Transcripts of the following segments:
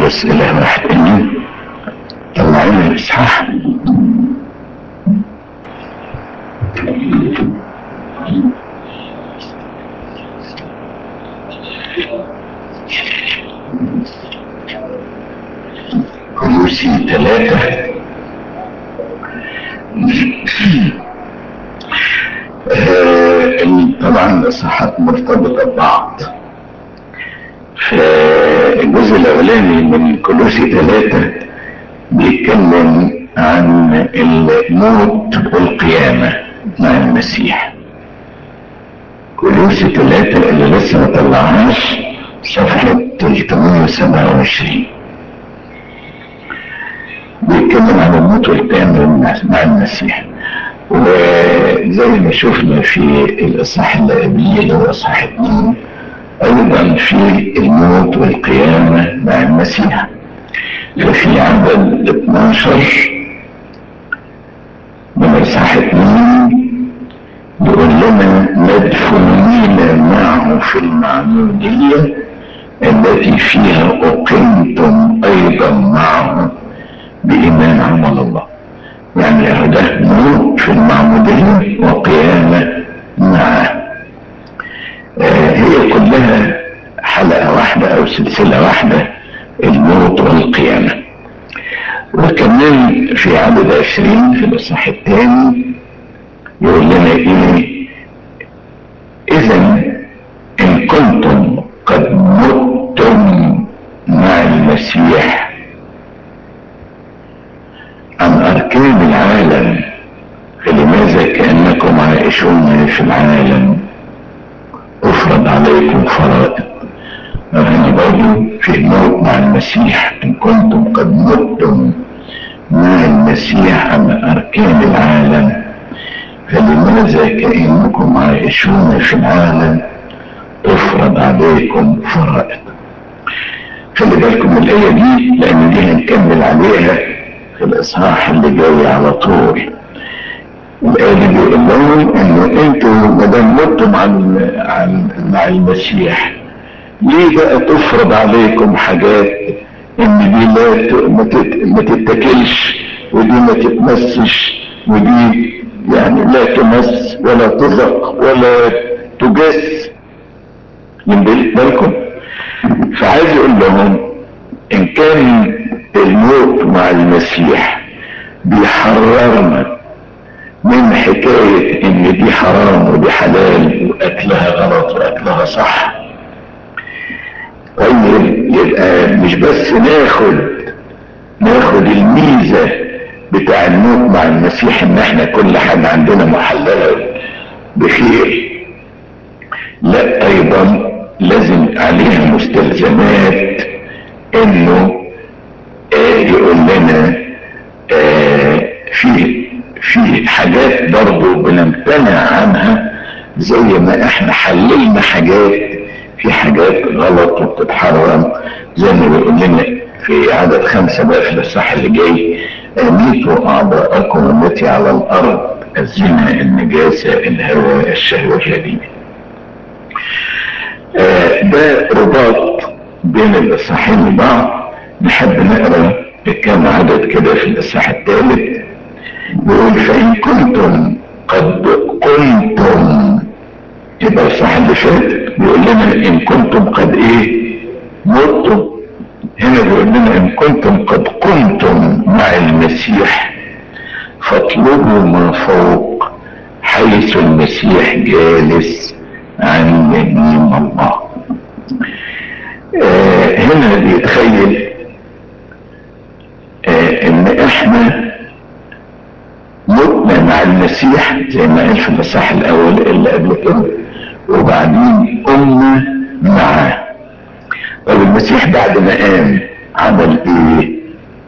قدس اله واحد امين. طلعين الاصحاح كولوسي 3. طبعا الاصحاحات مرتبطه ببعض. في الجزء الاولاني من كولوسي 3 بيتكلم عن الموت والقيامه مع المسيح. كولوسي 3 اللي لسه ما طلعناش صفحه 327 بيتكلم عن الموت والقيامه مع المسيح. وزي ما شفنا في الاصحاح اللي قبليه اللي هو اصحاح 2 ايضا في الموت والقيامه مع المسيح. ففي عدد 12 من اصحاح 2 بيقول لنا مدفونين معه في المعموديه التي فيها اقمتم ايضا معه بايمان عمل الله. يعني ده موت في المعموديه وقيامه معه. هي كلها حلقه واحده او سلسله واحده، الموت والقيامه. وكمان في عدد 20 في الاصحاح الثاني يقول لنا ايه؟ اذا ان كنتم قد متم مع المسيح عن اركان العالم فلماذا كانكم عائشون في العالم افرض عليكم فرائض. هنا برضه في موت مع المسيح. ان كنتم قد متم مع المسيح عن اركان العالم فلماذا كأنكم عائشون في العالم تفرض عليكم فرائض. خلي بالكم من الآية دي لأن دي هنكمل عليها في الإصحاح اللي جاي على طول. الآية دي بيقول لهم إنه أنتوا ما دام متم مع المسيح ليه بقى تفرض عليكم حاجات إن دي ما تتاكلش ودي ما تتمسش ودي يعني لا تمس ولا تذق ولا تجس. من بالكم. فعايز يقول لهم ان كان الموت مع المسيح بيحررنا من حكاية ان دي حرام ودي حلال واكلها غلط واكلها صح، طيب يبقى مش بس ناخد الميزة بتاع الموت مع المسيح ان احنا كل حاجة عندنا محللة بخير، لا ايضا لازم عليها مستلزمات انه يقول لنا في حاجات برضو بنمتنع عنها زي ما احنا حللنا حاجات، في حاجات غلط وبتتحرم زي ما بيقول لنا في عدد 5 بقى في الاصحاح اللي جاي اميتوا اعضاءكم التي على الارض الزنا النجاسه الهوى الشهوه اليمين. ده رباط بين الاصحاحين وبعض. نحب نقرا كم عدد كده في الاصحاح الثالث. بيقول فان كنتم قد قمتم، يبقى الصح اللي فات بيقول لنا ان كنتم قد ايه متم، هنا بيقول لنا ان كنتم قد قمتم مع المسيح فاطلبوا ما فوق حيث المسيح جالس عن يمين الله. هنا بيتخيل ان احنا متنا مع المسيح زي ما قال في الاصحاح الاول اللي قبل كده وبعدين قمنا معاه. طب المسيح بعد ما قام عمل ايه؟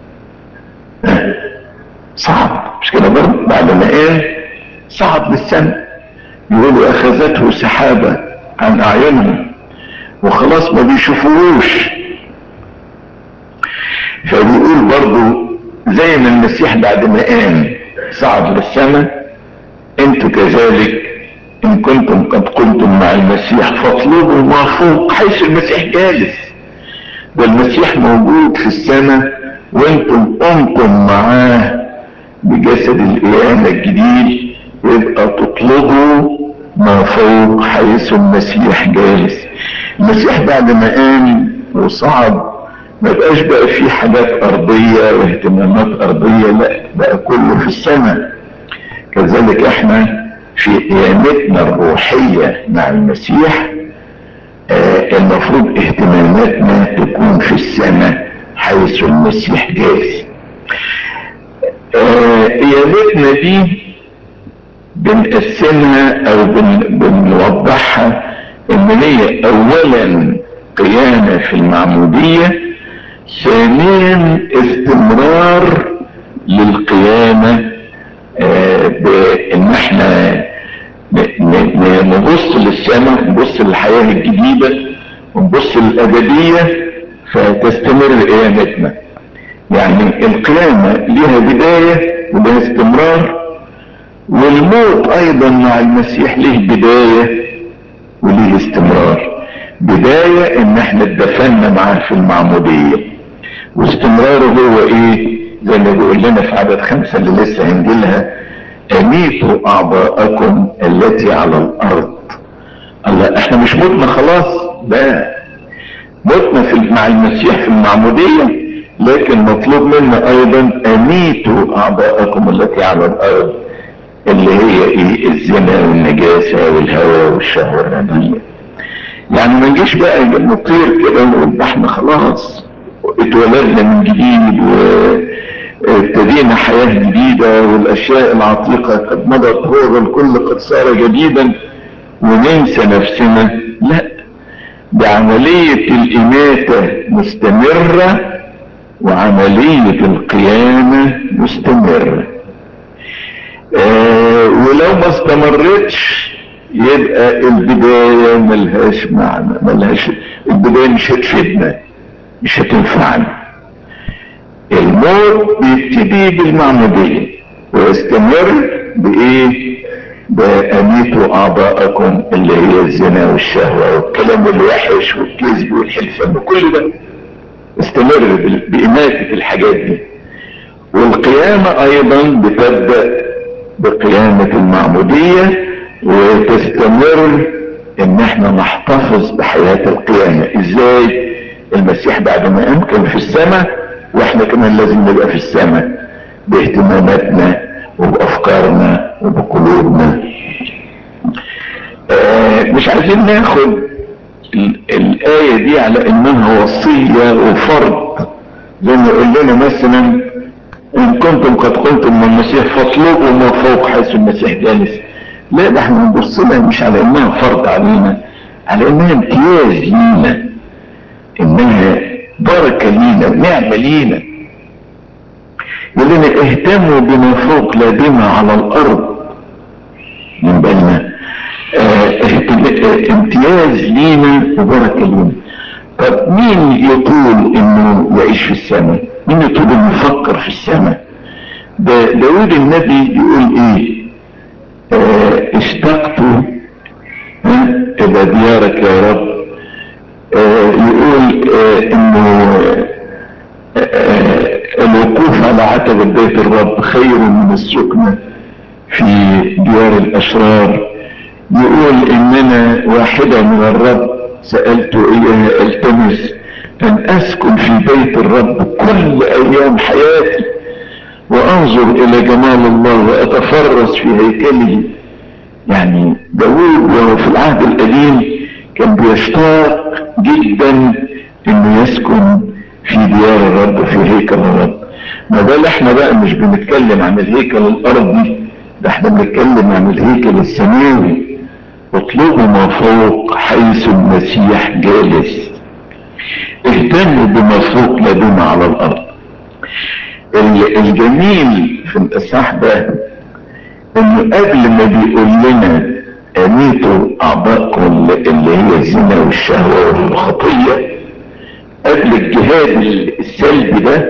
صعد، مش كده برضه؟ بعد ما قام صعد للسماء. يقولوا اخذته سحابه عن اعينهم وخلاص ما بيشوفوهوش. فبيقول برضه زي ما المسيح بعد ما قام صعد للسماء انتوا كذلك ان كنتم قد قمتم مع المسيح فاطلبوا ما فوق حيث المسيح جالس. ده المسيح موجود في السماء وانتم قمتم معاه بجسد القيامة الجديد، يبقى تطلبوا ما فوق حيث المسيح جالس. المسيح بعد ما قام وصعد ما بقاش بقى فيه حاجات ارضية واهتمامات ارضية، لا بقى كله في السماء. كذلك احنا في قيامتنا الروحية مع المسيح المفروض اهتماماتنا تكون في السماء حيث المسيح جالس. قيامتنا دي بنقسمها او بنوضحها ان هي اولا قيامة في المعمودية، ثانيا استمرار للقيامة بان احنا نبص للسماء، نبص للحياة الجديدة، ونبص للأبدية، فتستمر قيامتنا. يعني القيامة لها بداية ولها استمرار، والموت ايضا مع المسيح له بداية وله استمرار. بداية ان احنا اتدفنا معاه في المعمودية، واستمراره هو ايه؟ زي ما بيقول لنا في عدد 5 اللي لسه هنجيلها: اميتوا اعضاءكم التي على الارض. الله، احنا مش متنا خلاص، لا، متنا مع المسيح في المعمودية، لكن مطلوب منا ايضا اميتوا اعضاءكم التي على الارض، اللي هي ايه؟ الزنا والنجاسة والهوى والشهوة الرديئة. يعني ما نجيش بقى نطير كده ونقول ده احنا خلاص اتولدنا من جديد وابتدينا حياة جديدة والاشياء العتيقة قد مضت هو الكل قد صار جديدا، وننسى نفسنا. لا، ده عملية الاماتة مستمرة وعملية القيامة مستمرة. ولو ما استمرتش يبقى البداية ملهاش معنى، البداية مش هتفيدنا، مش هتنفعنا. الموت بيبتدي بالمعمودية ويستمر بايه؟ بأميتوا اعضاءكم اللي هي الزنا والشهوة والكلام الوحش والكذب والحلفان وكل ده، استمر بإماتة الحاجات دي. والقيامة ايضا بتبدأ بقيامة المعمودية وتستمر ان احنا نحتفظ بحياة القيامة. ازاي؟ المسيح بعد ما قام كان في السماء، واحنا كمان لازم نبقى في السماء باهتماماتنا وبافكارنا وبقلوبنا. مش عايزين ناخد الآية دي على انها وصية وفرض، زي ما يقول لنا مثلا ان كنتم قد قلتم من المسيح فاطلبوا ما فوق حيث المسيح جالس. لا، ده احنا نبص لها مش على انها فرض علينا، على انها امتياز لينا، انها بركة لينا ونعمة لينا. يقول لنا اهتموا بما فوق لا بما على الارض. من بالنا امتياز لينا وبركة لينا. طب مين يطول انه يعيش في السماء؟ مين يطول انه يفكر في السماء؟ ده داود النبي يقول ايه؟ اشتقت الى ديارك يا رب. يقول انه الوقوف على عتبة بيت الرب خير من السكنة في ديار الاشرار. يقول اننا واحدة من الرب سألت اياها التمس ان اسكن في بيت الرب كل ايام حياتي وانظر الى جمال الله واتفرس في هيكله. يعني داود وهو في العهد القديم كان بيشتاق جدا انه يسكن في ديار الرب، في هيكل الرب. ما بال احنا بقى مش بنتكلم عن الهيكل الارضي، ده احنا بنتكلم عن الهيكل السماوي. اطلبوا ما فوق حيث المسيح جالس. اهتموا بما فوق لا بما على الارض. الجميل في الاصحاح ده انه قبل ما بيقول لنا اميتوا اعضاءكم اللي هي الزنا والشهوة والخطية، قبل الجهاد السلبي ده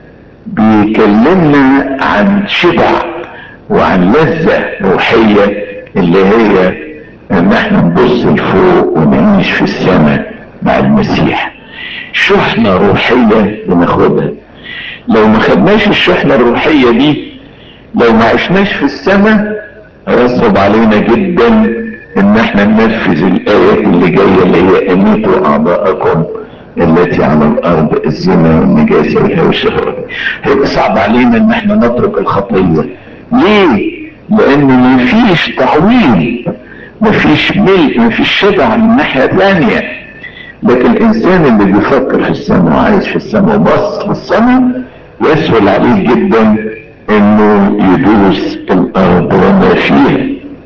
بيكلمنا عن شبع وعن لذة روحية، اللي هي ان احنا نبص لفوق ونعيش في السماء مع المسيح. شحنة روحية بناخدها. لو ما خدناش الشحنة الروحية دي، لو ما عشناش في السماء، هيصعب علينا جدا ان احنا ننفذ الايات اللي جاية، اللي هي اميتوا اعضاءكم التي على الارض، الزنا والنجاسة والهوى والشهوة. هيبقى صعب علينا ان احنا نترك الخطية. ليه؟ لان مفيش تعويض، مفيش ملء، مفيش شبع من ناحية ثانية. لكن الانسان اللي بيفكر في السماء وعايش في السماء وبص في السماء، يسهل عليه جدا انه يدوس الارض وما فيها.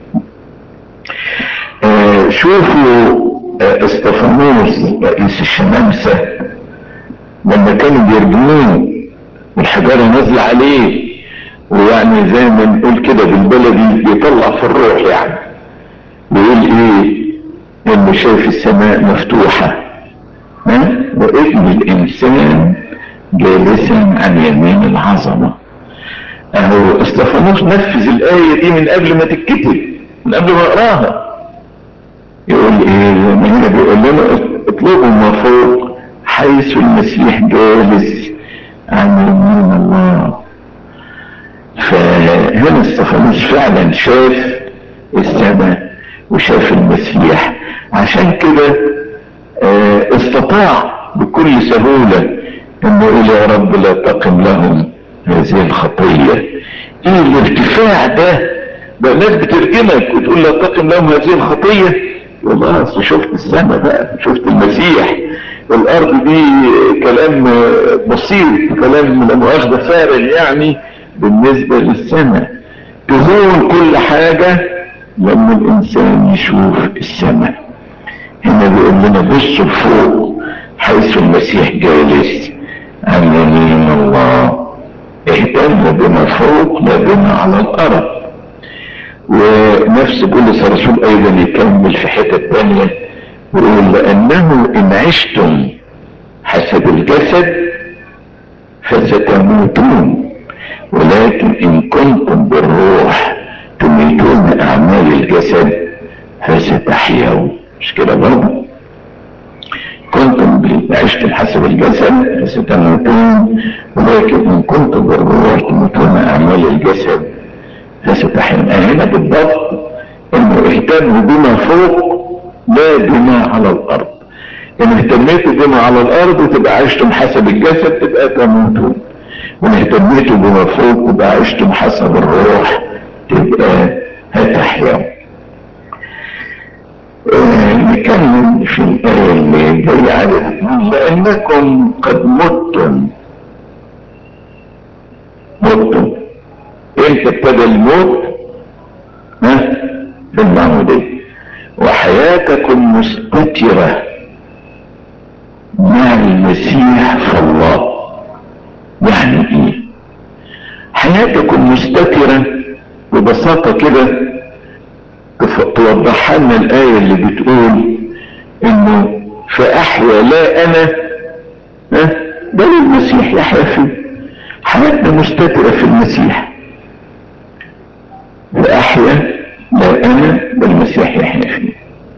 شوفوا استفانوس رئيس الشمامسة لما كانوا بيرجموه والحجارة نازلة عليه، ويعني زي ما نقول كده بالبلدي يطلع في الروح، يعني بيقول ايه؟ انه شايف السماء مفتوحة وابن الانسان جالسا عن يمين العظمة. اهو استفانوس نفذ الاية دي من قبل ما تتكتب، من قبل ما اقراها. يقول ايه؟ ما هنا بيقول لنا اطلبوا ما فوق حيث المسيح جالس عن يمين الله. فهنا استفانوس فعلا شاف السماء وشاف المسيح، عشان كده استطاع بكل سهولة انه يقول يا رب لا تقم لهم هذه الخطية. ايه الارتفاع ده الناس بترجمك وتقول لا تقم لهم هذه الخطية. والله اصل شفت السماء بقى، شفت المسيح. الارض دي كلام بسيط، كلام لا مؤاخذة فارغ يعني بالنسبة للسماء. تزول كل حاجة لما الانسان يشوف السماء. هنا بيقول لنا بصوا فوق حيث المسيح جالس عن يمين الله. اهتموا بما فوق لا بما على الارض. ونفس بولس الرسول ايضا يكمل في حتة تانية ويقول لانه ان عشتم حسب الجسد فستموتون، ولكن ان كنتم بالروح تميتون اعمال الجسد فستحيون. مش كده برضه؟ كنتم عشتم حسب الجسد فستموتون، ولكن ان كنتم بالروح تموتون اعمال الجسد فستحيون. هنا بالضبط انه اهتموا بما فوق لا بما على الارض. ان اهتميتوا بما على الارض تبقى عشتم حسب الجسد تبقى تموتون، وان اهتميتوا بما فوق تبقى عشتم حسب الروح تبقى هتحيون. نكمل في الآية اللي جاية عليها، لأنكم قد متم. امتى ابتدى الموت؟ في المعمودية. وحياتكم مستترة مع المسيح في الله. يعني ايه حياتكم مستترة؟ ببساطة كده توضحها لنا الآية اللي بتقول انه فأحيا لا انا بل المسيح يحيا فيه. حياتنا مستترة في المسيح. فأحيا لا انا بل المسيح يحيا فيه.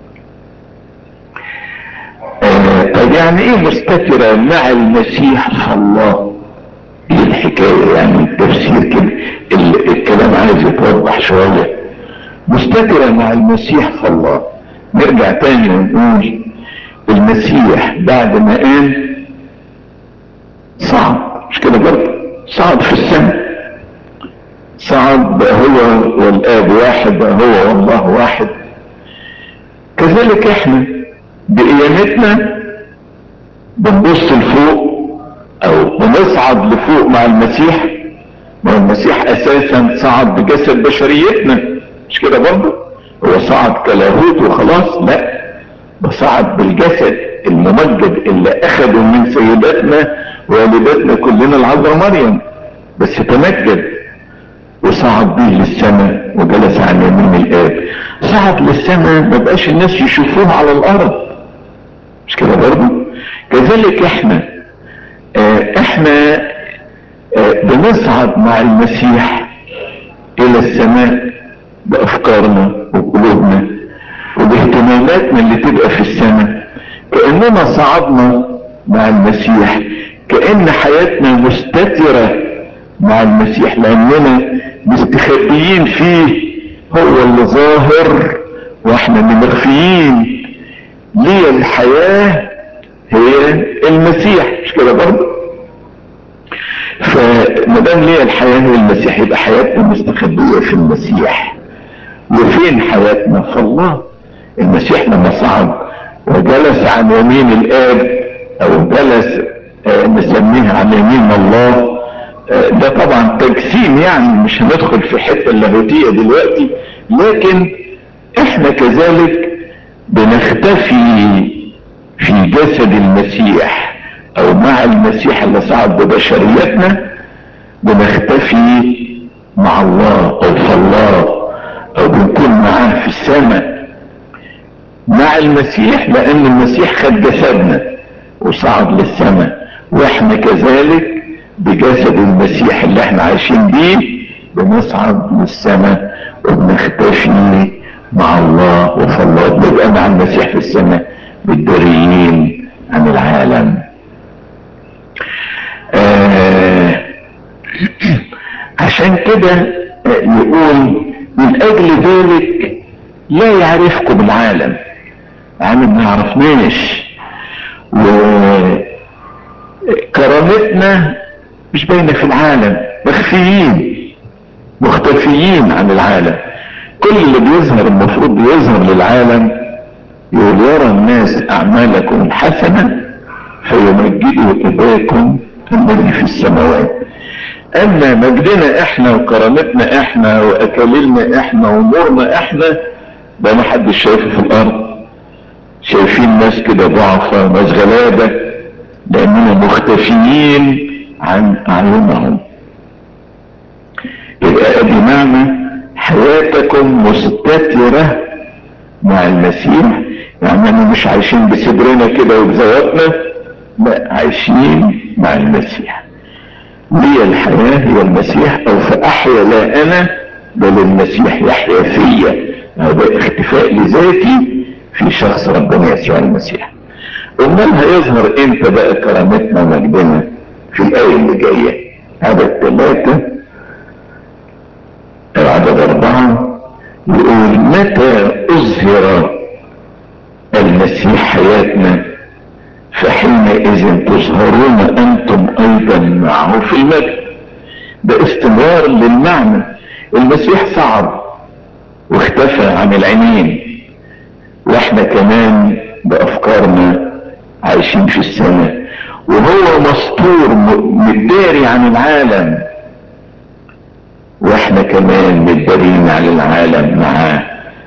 طيب يعني ايه مستترة مع المسيح في الله؟ ايه الحكاية؟ يعني التفسير كده الكلام عايز يتوضح شوية. مستترة مع المسيح في الله. نرجع تاني ونقول المسيح بعد ما قام صعد، مش كده برضه؟ صعد في السماء، صعد بقى هو والآب واحد، بقى هو والله واحد. كذلك احنا بقيامتنا بنبص لفوق او بنصعد لفوق مع المسيح. ما المسيح اساسا صعد بجسد بشريتنا، مش كده برضه؟ هو صعد كلاهوت وخلاص؟ لا، ده صعد بالجسد الممجد اللي اخده من سيداتنا والدتنا كلنا العذراء مريم، بس تمجد وصعد بيه للسماء وجلس عن يمين الاب. صعد للسماء ما بقاش الناس يشوفوه على الارض، مش كده برضه؟ كذلك احنا بنصعد مع المسيح الى السماء بافكارنا وقلوبنا وباهتماماتنا اللي تبقى في السماء، كأننا صعدنا مع المسيح، كأن حياتنا مستترة مع المسيح لأننا مستخبيين فيه، هو اللي ظاهر واحنا اللي مخفيين. ليه الحياة هي المسيح، مش كده برضه؟ فمادام ليه الحياة هي المسيح يبقى حياتنا مستخبية في المسيح. وفين حياتنا؟ في الله. المسيح لما صعد وجلس عن يمين الآب، او جلس نسميه عن يمين الله، ده طبعا تجسيم، يعني مش هندخل في حته اللاهوتيه دلوقتي، لكن احنا كذلك بنختفي في جسد المسيح او مع المسيح اللي صعد ببشريتنا، بنختفي مع الله او في الله، او بنكون معاه في السماء مع المسيح، لان المسيح خد جسدنا وصعد للسماء، واحنا كذلك بجسد المسيح اللي احنا عايشين بيه بنصعد للسماء وبنختفي مع الله وفي الله، بنبقى مع المسيح في السماء بالدريين عن العالم. عشان كده يقول من اجل ذلك لا يعرفكم العالم، العالم ما يعرفناش، وكرامتنا مش باينه في العالم، مخفيين مختفيين عن العالم. كل اللي بيظهر المفروض يظهر للعالم، يقول يرى الناس اعمالكم الحسنه فيمجدوا اباكم الذي في السماوات. اما مجدنا احنا وكرامتنا احنا واكاليلنا احنا وامورنا احنا، ده ما حدش شايفه في الارض. شايفين ناس كده ضعفة، ناس غلابة، لاننا مختفيين عن اعينهم. يبقى ادي معنى حياتكم مستترة مع المسيح، يعني انا مش عايشين بصدرنا كده وبذواتنا، لا، عايشين مع المسيح. لي الحياة هي المسيح، او فاحيا لا انا بل المسيح يحيا فيا. هذا اختفاء لذاتي في شخص ربنا يسوع المسيح. امال هيظهر امتى بقى كرامتنا ومجدنا؟ في الايه اللي جايه، عدد 3 او عدد 4، يقول متى اظهر المسيح حياتنا فحينئذ تظهرون انتم ايضا معه في المجد. ده استمرار للمعنى. المسيح صعد واختفى عن العينين، واحنا كمان بافكارنا عايشين في السماء، وهو مستور متداري عن العالم، واحنا كمان متدارين عن العالم معاه.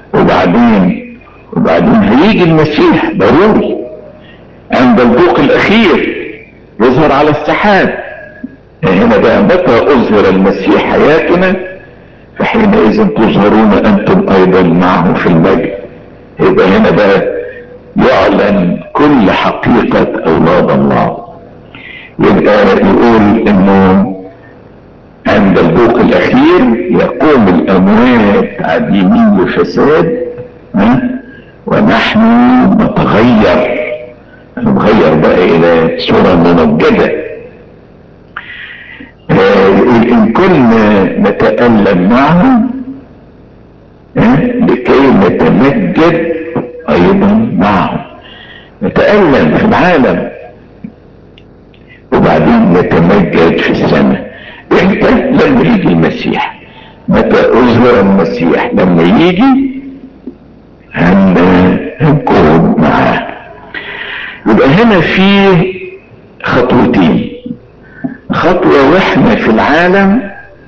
وبعدين هيجي المسيح ضروري عند البوق الاخير، يظهر على السحاب. هنا بقى متى اظهر المسيح حياتنا فحينئذ تظهرون انتم ايضا معه في المجد. يبقى هنا بقى يعلن كل حقيقة اولاد الله. يبقى يقول انه عند البوق الاخير يقوم الاموات عديمي الفساد، ونحن نتغير بقى الى صورة ممجدة. يقول ان كنا نتألم معه لكي نتمجد ايضا معه. نتألم في العالم وبعدين نتمجد في السماء. امتى؟ لما يجي المسيح. متى اظهر المسيح؟ لما يجي هنكون معاه. يبقى هنا في خطوتين. خطوة واحنا في العالم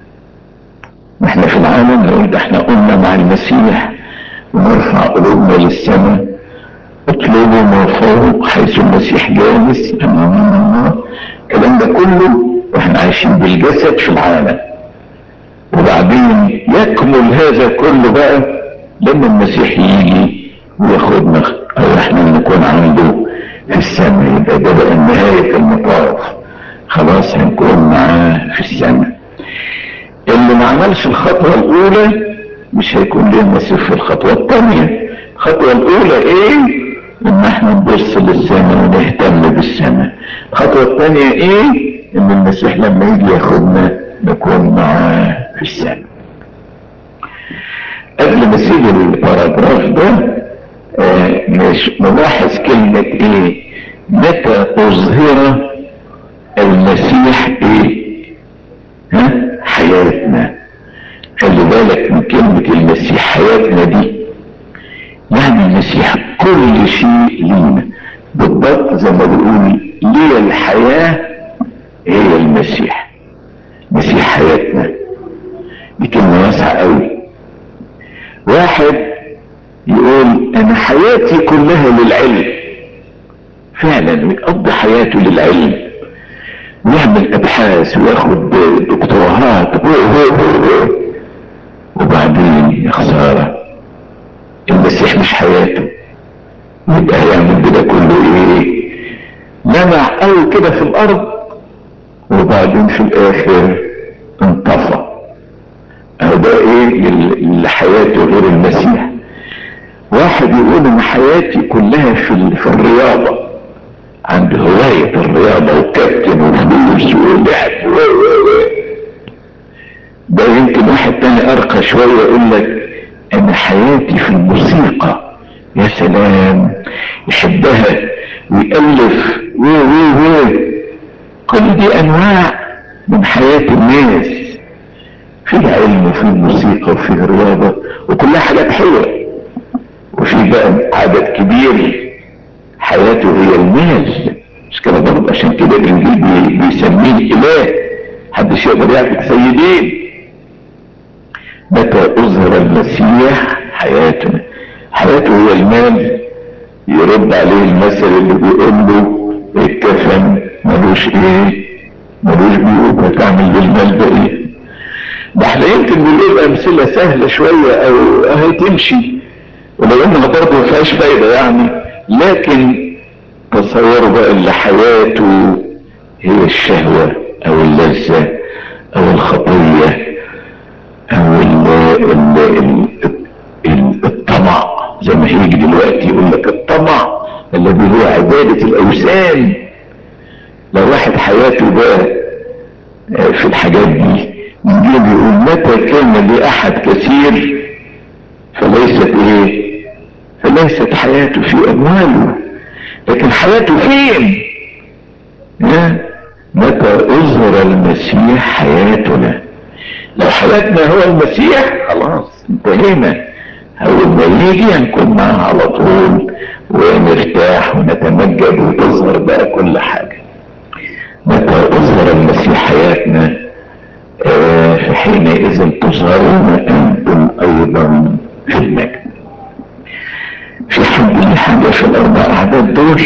نقول ده احنا قلنا مع المسيح ونرفع قلوبنا للسماء، اطلبوا ما فوق حيث المسيح جالس امام الله. الكلام ده كله واحنا عايشين بالجسد في العالم. وبعدين يكمل هذا كله بقى لما المسيح يجي وياخدنا، او احنا نكون عنده في السماء. يبقى ده بقى نهاية المطاف، خلاص هنكون معاه في السماء. اللي ما عملش الخطوة الاولى مش هيكون له نصيب في الخطوة الثانية. الخطوة الاولى ايه؟ ان احنا نبص للسماء ونهتم بالسماء. الخطوة الثانية ايه؟ ان المسيح لما يجي ياخدنا نكون معاه في السماء. قبل ما اسيب الباراجراف ده نلاحظ كلمة ايه؟ متى اظهر المسيح ايه؟ حياتنا. خلي بالك من كلمة المسيح حياتنا دي، يعني المسيح كل شيء لينا بالضبط، زي ما بيقول لي الحياة هي المسيح. مسيح حياتنا دي كلمة واسعة قوي. واحد يقول انا حياتي كلها للعلم، فعلا يقضي حياته للعلم ويعمل ابحاث وياخد دكتوراهات وبعدين يا خسارة المسيح مش حياته، يبقى هيعمل كده كله ايه؟ لمع قوي كده في الارض وبعدين في الاخر انطفى. اهو ده ايه اللي حياته غير المسيح. واحد يقول ان حياتي كلها في الرياضة، عنده هواية الرياضة وكابتن وفلوس ولعب ده يمكن واحد تاني ارقى شوية يقول لك انا حياتي في الموسيقى، يا سلام، يحبها ويألف كل دي انواع من حياة الناس، في العلم وفي الموسيقى وفي الرياضة وكلها حاجات حلوة. وفي بقى عدد كبير حياته هي المال، مش كده برضه؟ عشان كده الانجيل بيسميه اله، محدش يقدر يعرف سيدين. متى اظهر المسيح حياتنا، حياته هي المال. يرد عليه المثل اللي بيقول له الكفن ملوش ايه؟ ملوش بيوت، هتعمل بالمال ده ايه؟ ده احنا يمكن بنقول امثله سهله شويه او اهي تمشي ولو انها برضه ما فيهاش فايده يعني، لكن تصوروا بقى اللي حياته هي الشهوه او اللذه او الخطيه او الطمع، زي ما هيجي دلوقتي يقول لك الطمع الذي هو عباده الاوثان. لو واحد حياته بقى في الحاجات دي يجي يقول متى كان لأحد كثير فليست ايه؟ فليست حياته في امواله، لكن حياته فين؟ متى اظهر المسيح حياتنا. لو حياتنا هو المسيح خلاص انتهينا، اول ما يجي هنكون معاه على طول ونرتاح ونتمجد وتظهر بقى كل حاجة. متى اظهر المسيح حياتنا فحينئذ تظهرون انتم ايضا في المجد. في حد لي حاجة في الاربع اعداد دول؟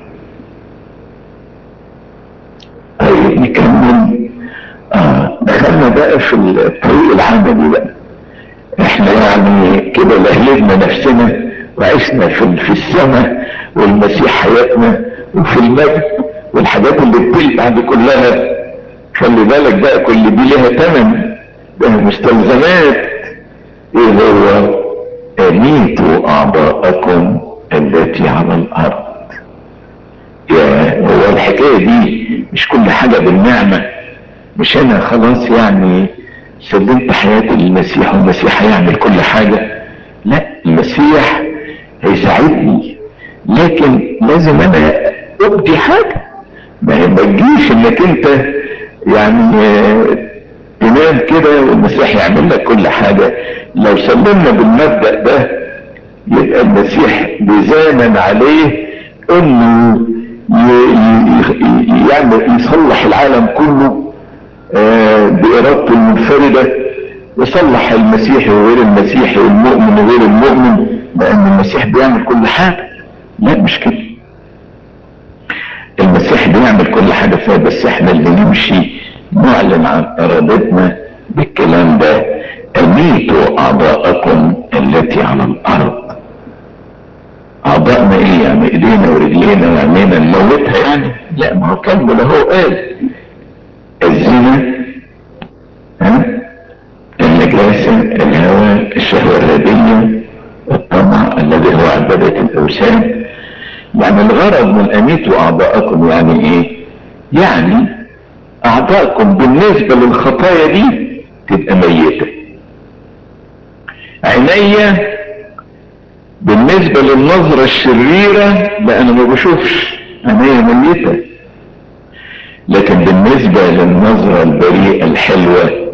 طيب نكمل. دخلنا بقى في الطريق العملي بقى. احنا يعني كده لهلبنا نفسنا وعشنا في السماء والمسيح حياتنا وفي المجد والحاجات اللي بتلمع دي كلها. خلي بالك بقى كل دي لها ثمن، ده مستلزمات. ايه هو؟ اميتوا اعضاءكم التي على الارض. يا هو الحكايه دي مش كل حاجه بالنعمه، مش انا خلاص يعني سلمت حياتي للمسيح والمسيح هيعمل كل حاجه. لا، المسيح هيساعدني، لكن لازم انا ابدي حاجه. ما تجيش انك انت يعني تنام كده والمسيح يعمل لك كل حاجة. لو سلمنا بالمبدأ ده يبقى المسيح بيزامن عليه انه يعمل يصلح العالم كله بارادته المنفردة، يصلح المسيحي وغير المسيحي والمؤمن وغير المؤمن، لان المسيح بيعمل كل حاجة. لا مش كده، المسيح بيعمل كل حاجة فيها، بس احنا اللي نمشي نعلن عن ارادتنا بالكلام ده. اميتوا اعضاءكم التي على الارض. اعضاءنا ايه يعني؟ ايدينا ورجلينا وعينينا نموتها يعني؟ لا، ما هو كمل اهو قال الزنا، النجاسة، الهوى، الشهوة الردية، الطمع الذي هو عبادة الاوثان. كان الغرض من اميتوا اعضاءكم يعني ايه؟ يعني اعضاءكم بالنسبة للخطايا دي تبقى ميتة. عينيا بالنسبة للنظرة الشريرة لا انا ما بشوفش، عينيا ميتة، لكن بالنسبة للنظرة البريئة الحلوة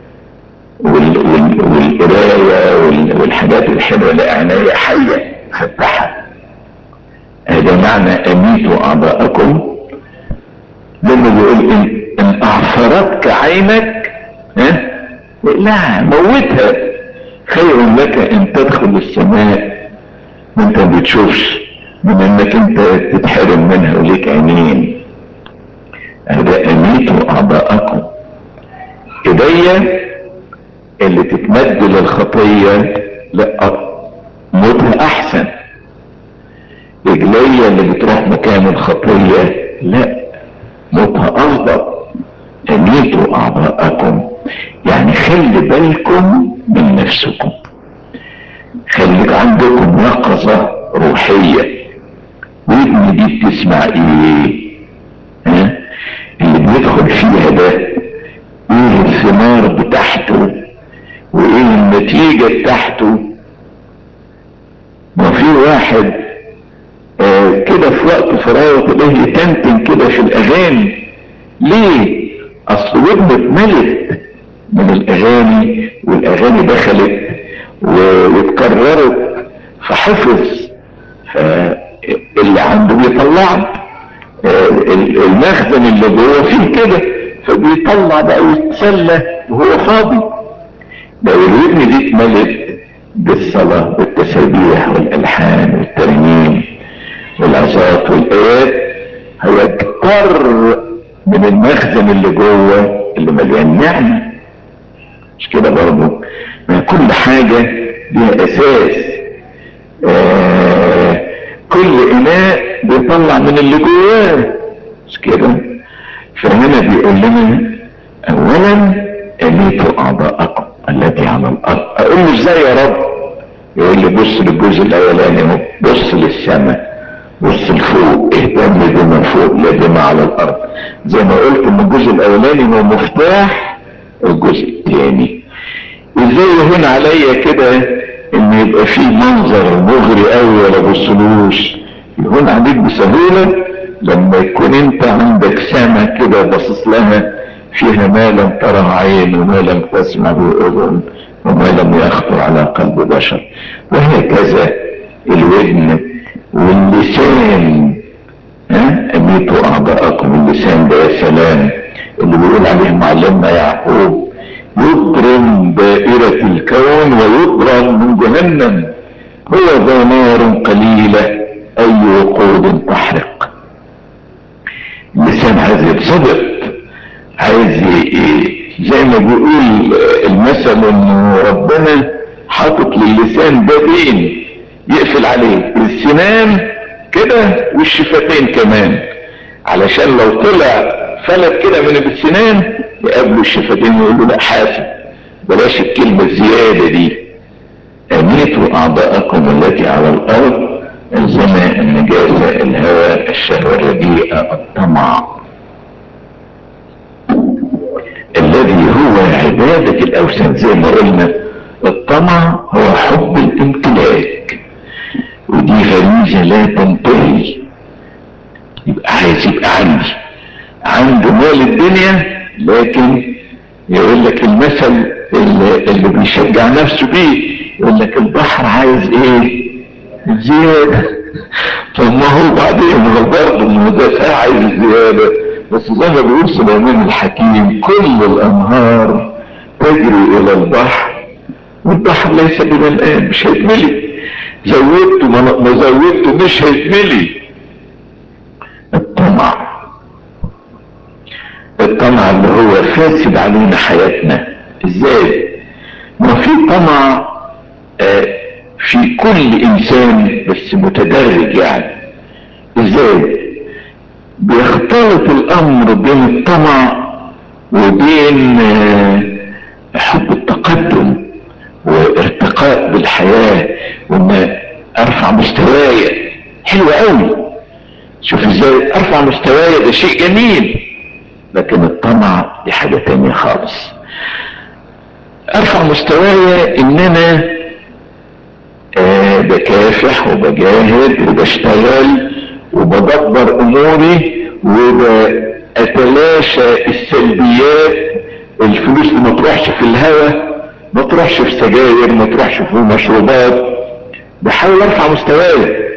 والقراية والحاجات الحلوة لا عينيا حية فتحة. هذا معنى اميتوا اعضاءكم. لما بيقول ان اعثرتك عينك لا موتها، خير لك ان تدخل السماء وانت ما بتشوفش من انك انت تتحرم منها وليك عينين. هذا اميتوا اعضاءكم. ايديا اللي تتمد للخطية لا موتها احسن، رجليا اللي بتروح مكان الخطية لا موتها افضل. اميتوا اعضاءكم يعني خلي بالكم من نفسكم، خليك عندكم يقظة روحية. ودني دي بتسمع ايه؟ اللي بيدخل فيها ده ايه الثمار بتاعته وايه النتيجة بتاعته؟ ما في واحد كده في وقت فراغه تلاقيه يتنتن كده في الاغاني. ليه؟ اصل ودنه اتملت من الاغاني، والاغاني دخلت واتكررت فحفظ، اللي عنده بيطلعه، المخزن اللي جوه فيه كده فبيطلع بقى ويتسلى وهو فاضي. لو الودن دي اتملت بالصلاة والتسابيح والالحان والترنيم والعظات والايات هيكتر من المخزن اللي جوه اللي مليان نعمة. مش كده برضه؟ من كل حاجة ليها اساس. كل اناء بيطلع من اللي جواه، مش كده؟ فهنا بيقول لنا اولا اميتوا اعضاءكم التي على الارض. اقول له ازاي يا رب؟ يقول لي بص للجزء الاولاني اهو، بص للسماء، بص لفوق، اهتم بما فوق لا بما على الارض. زي ما قلت ان الجزء الاولاني هو مفتاح الجزء الثاني. ازاي يهون عليا كده ان يبقى فيه منظر مغري قوي ولا بصلوش؟ يهون عليك بسهولة لما يكون انت عندك سما كده باصص لها فيها ما لم تره عين وما لم تسمع به اذن وما لم يخطر على قلب بشر. وهكذا الودن واللسان. اميتوا اعضاءكم. اللسان ده يا سلام اللي بيقول عليه معلمنا يعقوب يضرم دائرة الكون ويضرم من جهنم، هو ذا نار قليلة اي وقود تحرق. اللسان عايز يتظبط، عايز زي ما بيقول المثل انه ربنا حاطط للسان بابين يقفل عليه، السنان كده والشفتين كمان، علشان لو طلع فلت كده من السنان يقابله الشفتين يقول له لا حاسب بلاش الكلمة الزيادة دي. اميتوا اعضاءكم التي على الارض، الزنا، النجاسة، الهوى، الشهوة الرديئة، الطمع الذي هو عبادة الاوثان. زي ما قلنا الطمع هو حب الامتلاك، ودي غريزة لا تنتهي. يبقى عايز يبقى عنده مال الدنيا، لكن يقول لك المثل اللي بيشجع نفسه بيه يقول لك البحر عايز ايه؟ زيادة. طب ما هو بعدين هو برضه ما ده عايز زيادة. بس زي ما بيقول سليمان الحكيم كل الانهار تجري الى البحر والبحر ليس بملآن، مش هيتملي. زودته ما زودته مش هيتملي. الطمع اللي هو فاسد علينا حياتنا. ازاي؟ ما في طمع في كل انسان بس متدرج. يعني ازاي؟ بيختلط الامر بين الطمع وبين حب التقدم وارتقاء بالحياة وان ارفع مستواي. حلو قوي شوف ازاي ارفع مستواي، ده شيء جميل، لكن الطمع دي حاجة تانية خالص. ارفع مستواي ان انا بكافح وبجاهد وبشتغل وبدبر اموري وبأتلاشى السلبيات، الفلوس اللي ما تروحش في الهوا، ما تروحش في سجاير، ما تروحش في مشروبات، بحاول ارفع مستواي.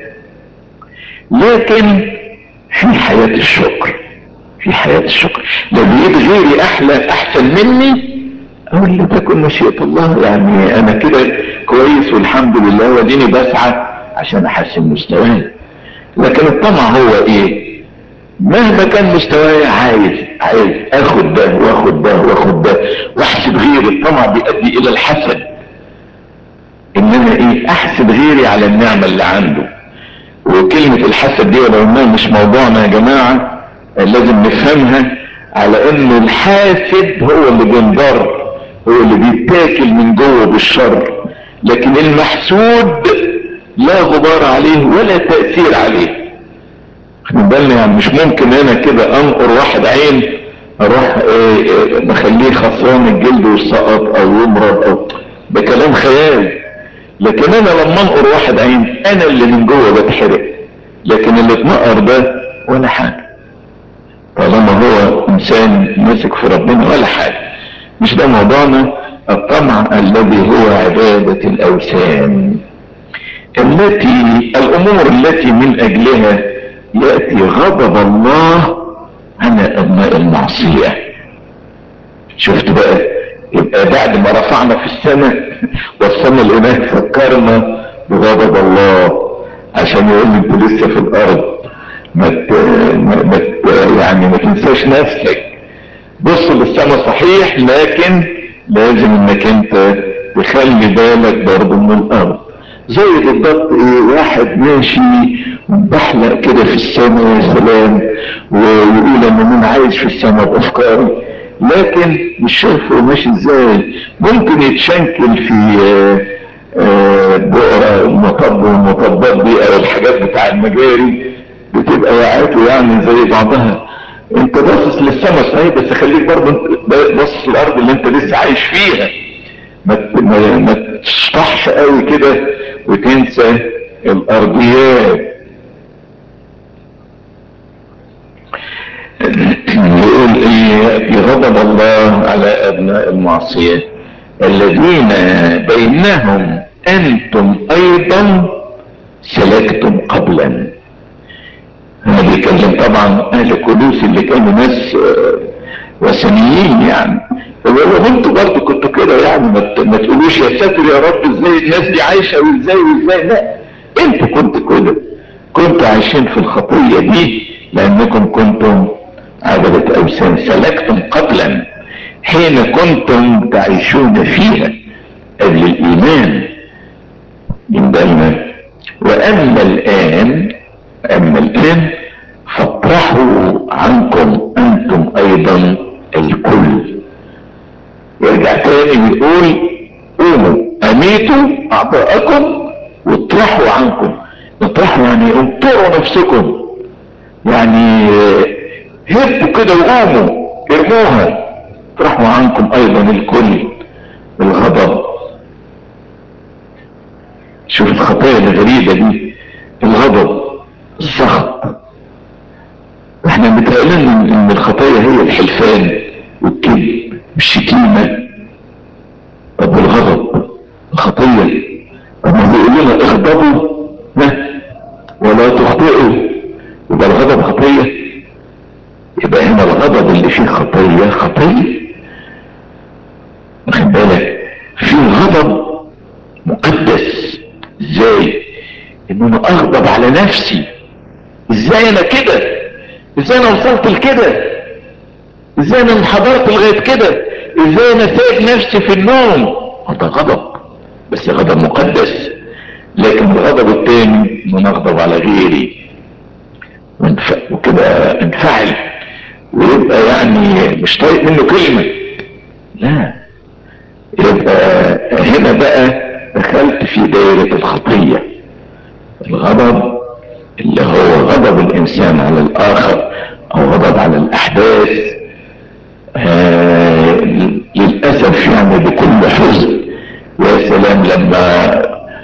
لكن في حياة الشكر، في حياة الشكر لو بيد غيري احسن مني، اقول لي تكن مشيئة الله، يعني انا كده كويس والحمد لله، وديني بسعى عشان احسن مستواي. لكن الطمع هو ايه؟ مهما كان مستواي عايز اخد ده واخد ده واخد ده واحسب غيري. الطمع بيؤدي الى الحسد، ان انا ايه؟ احسد غيري على النعمة اللي عنده. وكلمة الحسد دي ولو انها مش موضوعنا يا جماعة، لازم نفهمها على انه الحاسد هو اللي بينضر، هو اللي بيتاكل من جوه بالشر، لكن المحسود لا غبار عليه ولا تأثير عليه. خلي بالنا، يعني مش ممكن انا كده انقر واحد عين اروح بخليه خسران الجلد والسقط او يمرض، او ده كلام خيال. لكن انا لما انقر واحد عين انا اللي من جوه بتحرق، لكن اللي اتنقر ده ولا حاجة طالما هو انسان ماسك في ربنا، ولا حاجة. مش ده موضوعنا. الطمع الذي هو عبادة الاوثان، الامور التي من اجلها يأتي غضب الله على ابناء المعصية. شفت بقى؟ يبقى بعد ما رفعنا في السماء وصلنا لهناك فكرنا بغضب الله، عشان يقول لي انت لسه في الارض، يعني ما تنساش نفسك. بص للسماء صحيح، لكن لازم انك انت تخلي بالك برضه من الارض. زي بالضبط ايه؟ واحد ماشي بحلق كده في السماء يا سلام، ويقول ان انا عايش في السماء بافكاري، لكن مش شايف هو ماشي ازاي. ممكن يتشنكل في بؤرة المطب والمطبات دي، او الحاجات بتاع المجاري بتبقى وقعته يعني زي بعضها. انت باصص للسماء صحيح، بس خليك برضه باصص للارض اللي انت لسه عايش فيها. ما تشطحش قوي كده وتنسى الارضيات. يقول ايه؟ يأتي غضب الله على ابناء المعصية الذين بينهم انتم ايضا سلكتم قبلا. هنا بيتكلم طبعا اهل كلوس اللي كانوا ناس وثنيين، يعني فبيقولوا انتوا برضه كنتوا كده، يعني ما تقولوش يا ساتر يا رب ازاي الناس دي عايشه وازاي. لا، انتوا كنتوا كده، كنتوا عايشين في الخطيه دي لانكم كنتم عبدة اوثان، سلكتم قبلا حين كنتم تعيشون فيها قبل الايمان من بالنا. واما الان فاطرحوا عنكم انتم ايضا الكل. يرجع تاني ويقول قوموا اميتوا اعضاءكم واطرحوا عنكم. اطرحوا يعني امطروا نفسكم، يعني هبوا كده وقوموا ارموها. اطرحوا عنكم ايضا الكل، الغضب. شوف الخطايا الغريبة دي، الغضب، السخط. احنا متهيألنا ان الخطايا هي الحلفان والكذب والشتيمة. طب الغضب الخطية؟ طب ما بيقول لنا اغضبوا ولا تخطئوا، يبقى الغضب خطية؟ يبقى هنا الغضب اللي فيه خطية. واخد بالك؟ في غضب مقدس. ازاي؟ ان انا اغضب على نفسي. ازاي انا كده؟ ازاي انا وصلت لكده؟ ازاي انا انحدرت لغايه كده؟ ازاي انا سايب نفسي في النوم؟ هذا غضب، بس غضب مقدس. لكن الغضب التاني ان اغضب على غيري وكده انفعل ويبقى يعني مش طايق منه كلمة. لا، يبقى هنا بقى دخلت في دائرة الخطية. الغضب اللي هو غضب الانسان يعني بكل حزن. ويا سلام لما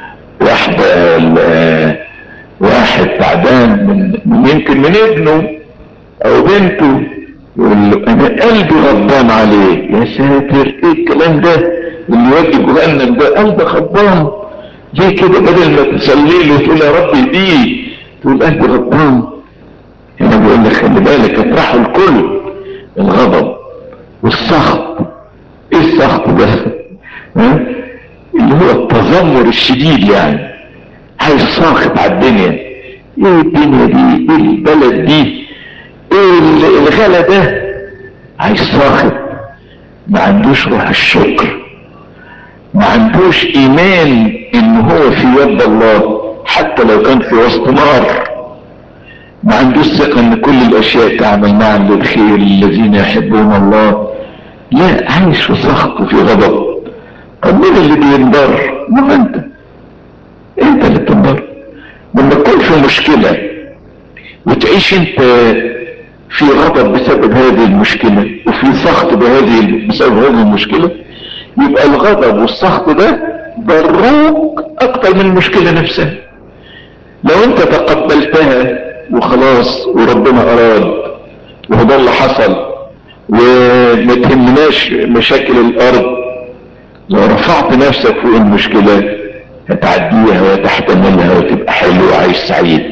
واحد تعبان من يمكن من ابنه او بنته يقول له انا قلبي غضبان عليه. يا ساتر، ايه الكلام ده اللي يودي جهنم ده؟ قلبي غضبان ليه كده؟ بدل ما تصلي له تقول يا رب يهديه تقول قلبي غضبان. هنا بيقول لك خلي بالك، اطرحوا الكل، الغضب والسخط. ايه السخط ده؟ ها؟ اللي هو التذمر الشديد، يعني عايز ساخط على الدنيا. ايه الدنيا دي؟ ايه البلد دي؟ ايه الغلا ده؟ عايز ساخط، ما عندوش روح الشكر، ما عندوش ايمان ان هو في يد الله حتى لو كان في وسط نار. ما عندوش ثقة ان كل الاشياء تعمل معا للخير الذين يحبون الله. لا، عايش في سخط وفي غضب. طب مين اللي بينضر؟ ما انت اللي بتنضر. لما تكون في مشكلة وتعيش انت في غضب بسبب هذه المشكلة وفي سخط بسبب هذه المشكلة، يبقى الغضب والسخط ده ضروك اكتر من المشكلة نفسها. لو انت تقبلتها وخلاص وربنا اراد وهو ده اللي حصل وما تهمناش مشاكل الارض، لو رفعت نفسك فوق المشكلة هتعديها وتحتملها وتبقى حلو وعايش سعيد.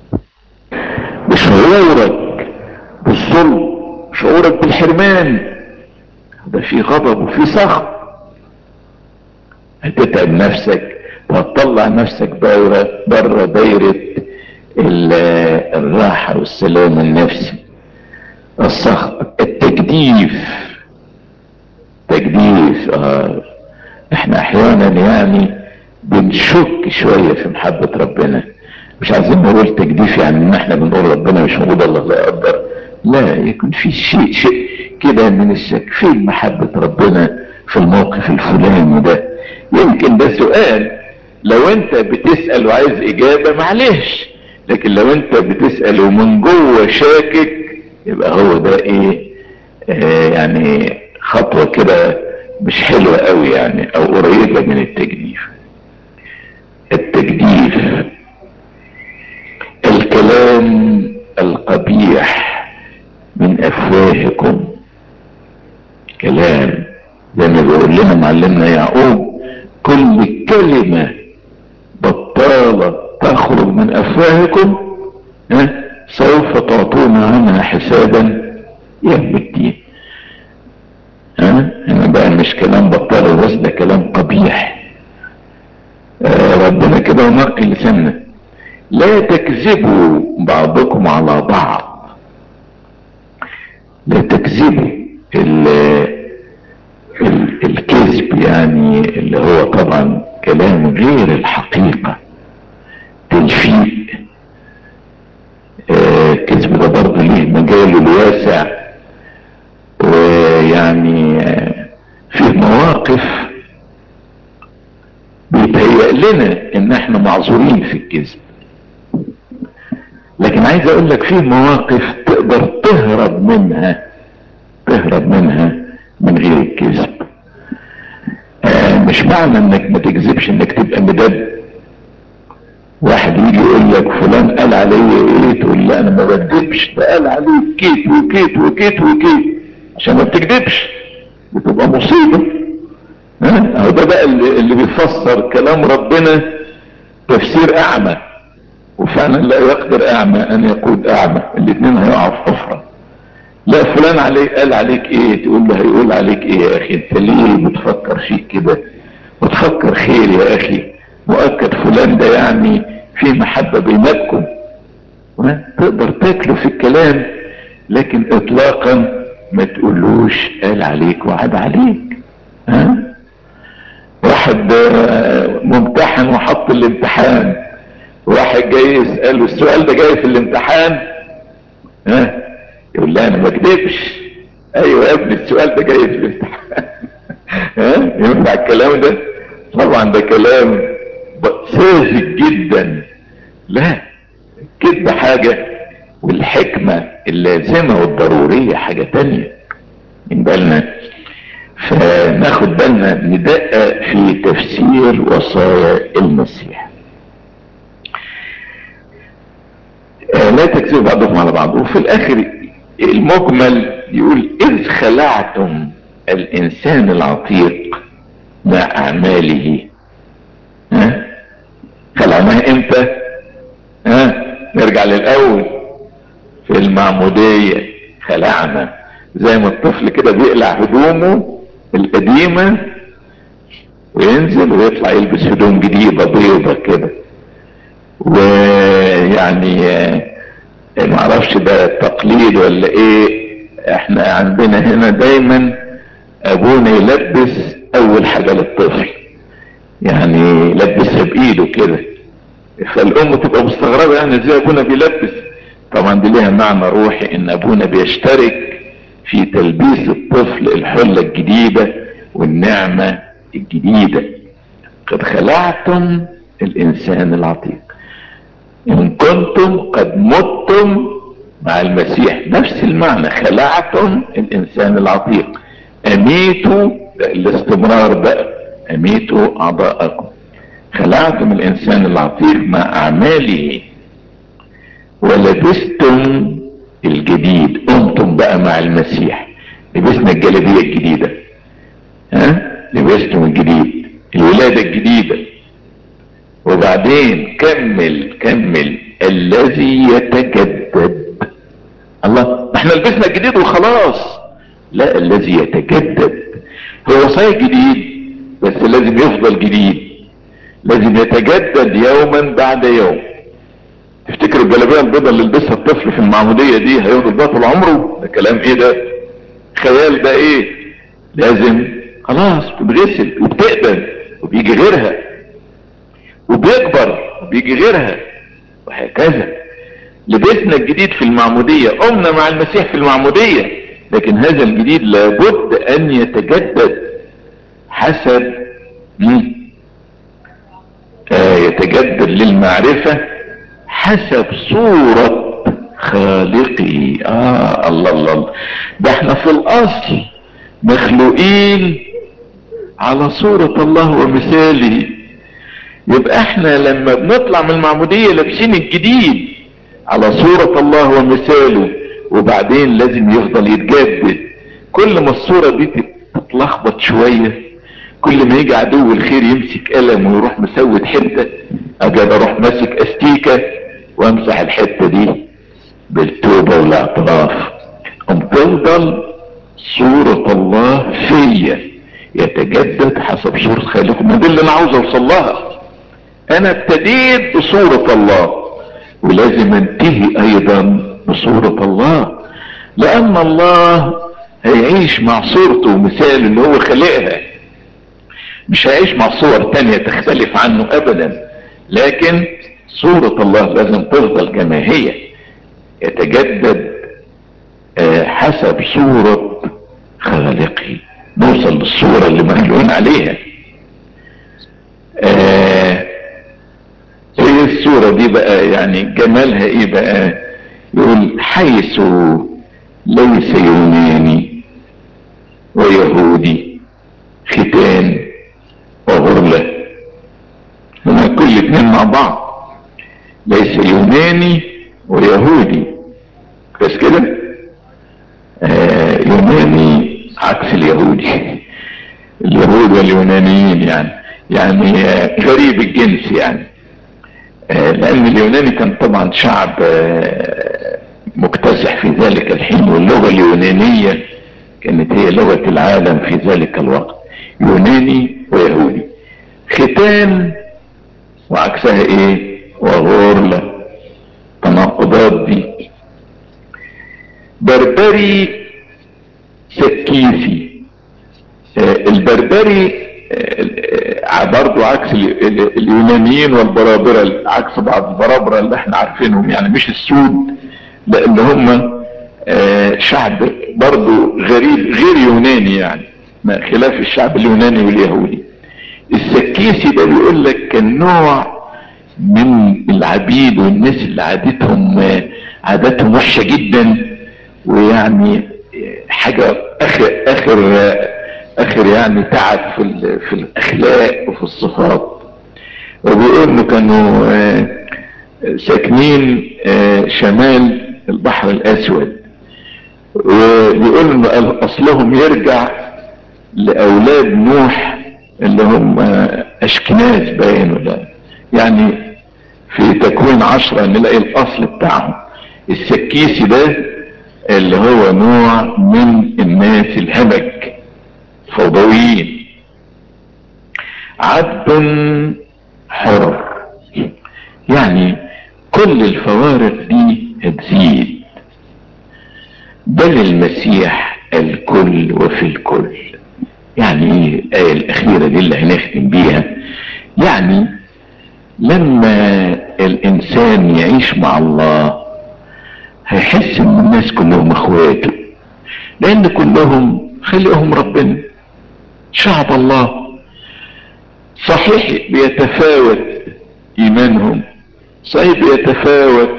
بشعورك بالظلم، شعورك بالحرمان، ده في غضب وفي سخط، هتتعب نفسك وهتطلع نفسك بره دايرة الراحة والسلام النفسي. السخط، التجديف. احنا احيانا يعني بنشك شوية في محبة ربنا. مش عايزين نقول تجديف يعني ان احنا بنقول ربنا مش موجود، الله لا يقدر. لا، يكون في شيء كده من الشك في محبة ربنا في الموقف الفلاني ده. يمكن ده سؤال لو انت بتسأل وعايز اجابة معلش، لكن لو انت بتسأل ومن جوه شاكك يبقى هو ده ايه؟ يعني خطوة كده مش حلوة قوي يعني، او قريبة من التجديف. التجديف، الكلام القبيح من افواهكم. كلام زي ما بيقول لنا معلمنا يعقوب: كل كلمة بطالة تخرج من افواهكم سوف تعطون عنها حسابا يوم الدين. هنا بقى مش كلام بطالة بس، ده كلام قبيح. ربنا كده ينقي لساننا. لا تكذبوا بعضكم على بعض. لا تكذبوا. الكذب يعني اللي هو طبعا كلام غير الحقيقة، تلفيق. الكذب ده برضه ليه مجاله الواسع، ويعني في مواقف بيتهيأ لنا ان احنا معذورين في الكذب، لكن عايز اقول لك في مواقف تقدر تهرب منها من غير الكذب. مش معنى انك ما تكذبش انك تبقى مدب. واحد يجي يقول لك فلان قال علي ايه، تقول لا انا ما بكذبش، ده قال عليك كيت وكيت وكيت وكيت، عشان ما بتكذبش بتبقى مصيبة. اهو ده بقى اللي بيفسر كلام ربنا تفسير اعمى، وفعلا لا يقدر اعمى ان يقود اعمى، الاثنين هيقعوا في حفرة. لا فلان قال عليك ايه، تقول له هيقول عليك ايه يا اخي؟ انت ليه بتفكر فيك كده؟ وتفكر خير يا اخي، مؤكد فلان ده يعني في محبة بينكم. تقدر تاكله في الكلام، لكن اطلاقا ما تقولوش قال عليك وعد عليك. واحد ممتحن وحط الامتحان، واحد جاي يسأله السؤال ده جاي في الامتحان، يقول لا انا ما اكذبش. ايوه يا ابني السؤال ده جاي في الامتحان. ينفع الكلام ده؟ طبعا ده كلام ساذج جدا. لا، الكذب حاجة والحكمة اللازمة والضرورية حاجة تانية. من بالنا ناخد بالنا ندقق في تفسير وصايا المسيح. لا تكذبوا بعضكم على بعض. وفي الاخر المجمل يقول اذ خلعتم الانسان العتيق مع اعماله. خلعناه امتى؟ نرجع للاول في المعمودية. خلعنا زي ما الطفل كده بيقلع هدومه القديمة وينزل ويطلع يلبس هدوم جديدة بيضة كده. ويعني معرفش ده تقليد ولا ايه، احنا عندنا هنا دايما ابونا يلبس اول حاجة للطفل، يعني يلبسها بايده كده، فالام تبقى مستغربة يعني ازاي ابونا بيلبس. طبعا دي ليها معنى روحي ان ابونا بيشترك في تلبيس الطفل الحلة الجديدة والنعمة الجديدة. قد خلعتم الانسان العتيق ان كنتم قد متم مع المسيح. نفس المعنى، خلعتم الانسان العتيق. اميتوا الاستمرار بقى، اميتوا اعضاءكم. خلعتم الانسان العتيق مع اعماله ولبستم الجديد. قمتم بقى مع المسيح، لبسنا الجلابية الجديدة. لبستم الجديد، الولادة الجديدة. وبعدين كمل الذي يتجدد. الله، احنا لبسنا الجديد وخلاص؟ لا، الذي يتجدد. هو صحيح جديد بس لازم يفضل جديد، لازم يتجدد يوما بعد يوم. تفتكر الجلابيه البيضاء اللي لبسها الطفل في المعموديه دي هيفضل بقى طول عمره؟ ده كلام ايه ده؟ خيال ده ايه؟ لازم خلاص بتتغسل وبتقبل وبيجي غيرها، وبيكبر وبيجي غيرها، وهكذا. لبسنا الجديد في المعمودية، قمنا مع المسيح في المعمودية، لكن هذا الجديد لابد ان يتجدد حسب يتجدد للمعرفة حسب صورة خالقه. الله الله، ده احنا في الاصل مخلوقين على صورة الله ومثاله. يبقى احنا لما بنطلع من المعمودية لابسين الجديد على صورة الله ومثاله، وبعدين لازم يفضل يتجدد. كل ما الصورة دي تتلخبط شوية، كل ما يجي عدو الخير يمسك قلم ويروح مسود حتة، اجي اروح ماسك استيكة وامسح الحتة دي بالتوبة والاعتراف، تفضل صورة الله فيا يتجدد حسب صورة خالقه. ما دي اللي انا عاوز اوصل لها. انا ابتديت بصورة الله ولازم انتهي ايضا بصورة الله، لان الله هيعيش مع صورته ومثال اللي هو خلقها، مش هيعيش مع صور تانية تختلف عنه ابدا، لكن صورة الله لازم تفضل كما هي، يتجدد حسب صورة خالقه، نوصل للصورة اللي مخلوقين عليها. ايه الصورة دي بقى؟ يعني جمالها ايه بقى؟ يقول حيث ليس يوناني ويهودي، ختان وغرلة، هما كل اتنين مع بعض، ليس يوناني ويهودي بس كده. يوناني عكس اليهودي، اليهود واليونانيين يعني غريب الجنس يعني. لان اليوناني كان طبعا شعب مكتسح في ذلك الحين، واللغة اليونانية كانت هي لغة العالم في ذلك الوقت. يوناني ويهودي، ختان وعكسها ايه؟ وغرلة. تناقضات دي. بربري سكيسي. البربري برضو عكس اليونانيين والبرابرة، عكس بعض البرابرة اللي احنا عارفينهم، يعني مش السود، لان هم شعب برضو غريب غير يوناني، يعني خلاف الشعب اليوناني واليهودي. السكيسي ده بيقول لك كان نوع من العبيد والناس اللي عاداتهم وحشة جدا، ويعني حاجة اخر اخر يعني تعب في الاخلاق وفي الصفات. وبيقول انه كانوا ساكنين شمال البحر الاسود، وبيقول انه اصلهم يرجع لاولاد نوح اللي هم اشكناز باين ولا يعني. في تكوين 10 نلاقي الاصل بتاعهم السكيسي ده اللي هو نوع من الناس الهمج فوضويين. عبد حر، يعني كل الفوارق دي هتزيد، بل المسيح الكل وفي الكل. يعني ايه الآية الأخيرة دي اللي هنختم بيها؟ يعني لما الإنسان يعيش مع الله هيحس ان الناس كلهم اخواته، لأن كلهم خلقهم ربنا، شعب الله. صحيح بيتفاوت إيمانهم، صحيح بيتفاوت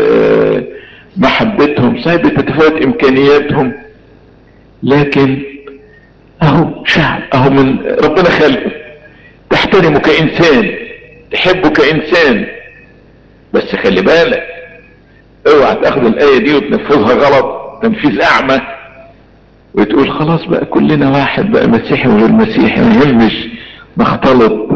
محبتهم، صحيح بتتفاوت إمكانياتهم، لكن اهو شعب، اهو من ربنا خلقه، تحترمه كإنسان، تحبه كإنسان. بس خلي بالك، اوعى تاخد الآية دي وتنفذها غلط تنفيذ أعمى، وتقول خلاص بقى كلنا واحد، بقى مسيحي وغير مسيحي ما يهمش، نختلط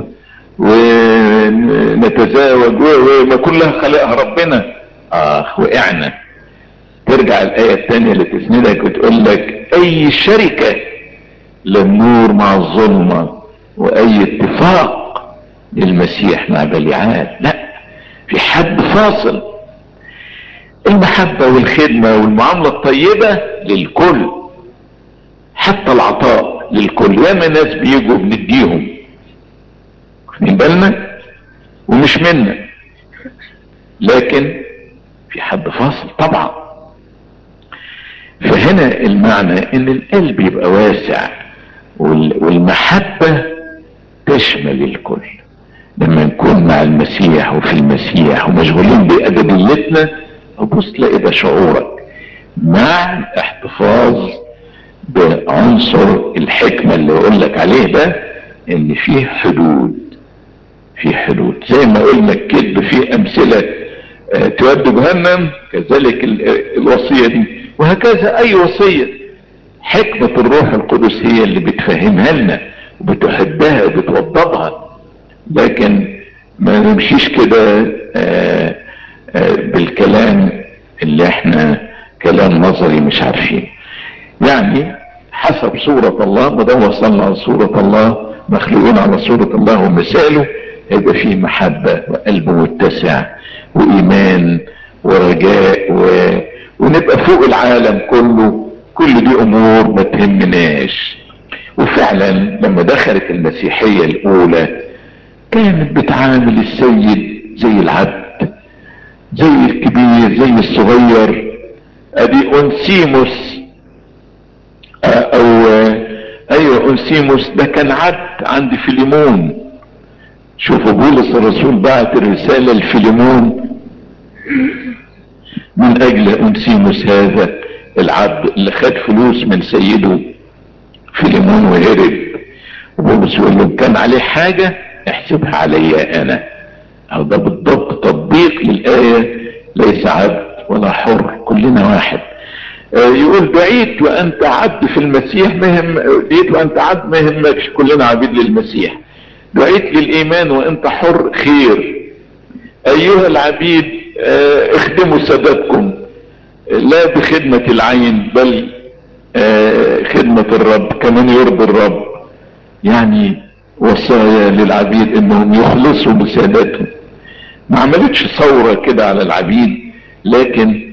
ونتزاوج وما كلها خلقها ربنا. وقعنا. ترجع الآية الثانية اللي تسندك وتقول لك أي شركة للنور مع الظلمة، وأي اتفاق للمسيح مع بليعال. لا، في حد فاصل. المحبة والخدمة والمعاملة الطيبة للكل، حتى العطاء للكل. ياما ناس بيجوا بنديهم من بالنا ومش منا، لكن في حد فاصل طبعا. فهنا المعنى ان القلب يبقى واسع والمحبة تشمل الكل. لما نكون مع المسيح وفي المسيح ومشغولين بأبديتنا، ابص تلاقي ده شعورك، مع احتفاظ بعنصر الحكمة اللي اقول لك عليه ده، ان فيه حدود. في حدود، زي ما قلنا الكذب فيه امثلة تودي جهنم، كذلك الوصية دي، وهكذا اي وصية. حكمة الروح القدس هي اللي بتفهمها لنا وبتحدها وبتوضبها، لكن ما نمشيش كده بالكلام اللي احنا كلام نظري مش عارفين. يعني حسب صورة الله، ما دام وصلنا على صورة الله، مخلوقين على صورة الله ومثاله، يبقى فيه محبة وقلب متسع وإيمان ورجاء ونبقى فوق العالم كله. كل دي أمور ما تهمناش. وفعلا لما دخلت المسيحية الأولى كانت بتعامل السيد زي العبد، زي الكبير زي الصغير. ادي أونسيموس ايوه أونسيموس ده كان عبد عند فيليمون. شوفوا بولس الرسول بعت الرسالة لفيليمون من اجل أونسيموس هذا العبد اللي خد فلوس من سيده فيليمون وهرب. بولس يقول له كان عليه حاجة احسبها عليا انا. او ده بالضبط تطبيق للآية، ليس عبد ولا حر، كلنا واحد. يقول دعيت وانت عبد في المسيح، دعيت وانت عبد ما يهمكش، كلنا عبيد للمسيح. دعيت للايمان وانت حر، خير. ايها العبيد اخدموا سادتكم، لا بخدمة العين بل خدمة الرب، كمان يرضي الرب. يعني وصايا للعبيد انهم يخلصوا لسادتهم. ما عملتش ثورة كده على العبيد، لكن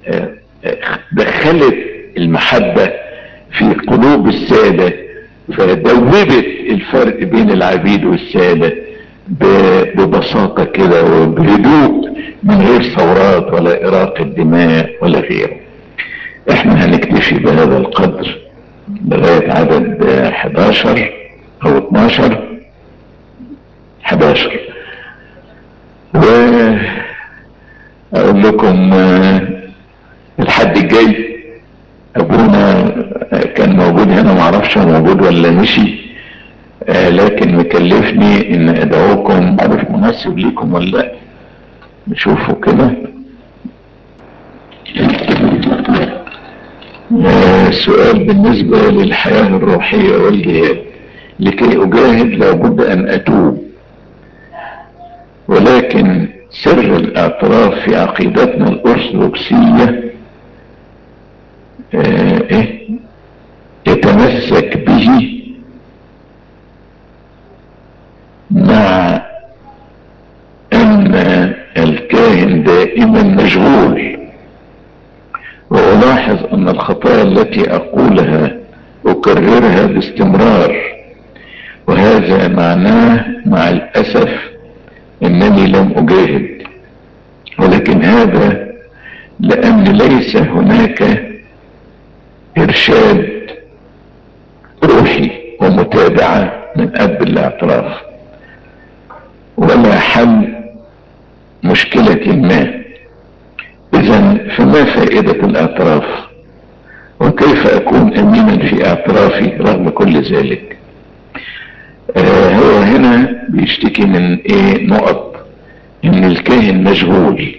دخلت المحبة في قلوب السادة، فدوبت الفرق بين العبيد والسادة ببساطة كده وبهدوء، من غير ثورات ولا إراقة دماء ولا غيره. احنا هنكتفي بهذا القدر لغاية عدد 11 او 12. 11. واقول لكم الحد الجاي ابونا كان موجود هنا معرفش هو موجود ولا مشي، لكن مكلفني ان ادعوكم، عارف مناسب ليكم ولا لا؟ نشوفوا كده. سؤال بالنسبة للحياة الروحية والجهاد. لكي اجاهد لابد ان اتوب، ولكن سر الاعتراف في عقيدتنا الارثوذكسية يتمسك به مع ان الكاهن دائما مشغول، والاحظ ان الخطايا التي اقولها اكررها باستمرار، وهذا معناه مع الاسف انني لم اجاهد، ولكن هذا لان ليس هناك ارشاد روحي ومتابعة من اب الاعتراف ولا حل مشكلة ما. اذا فما فائدة الاعتراف؟ وكيف اكون امينا في اعترافي رغم كل ذلك؟ هو هنا بيشتكي من نقط ان الكاهن مشغول.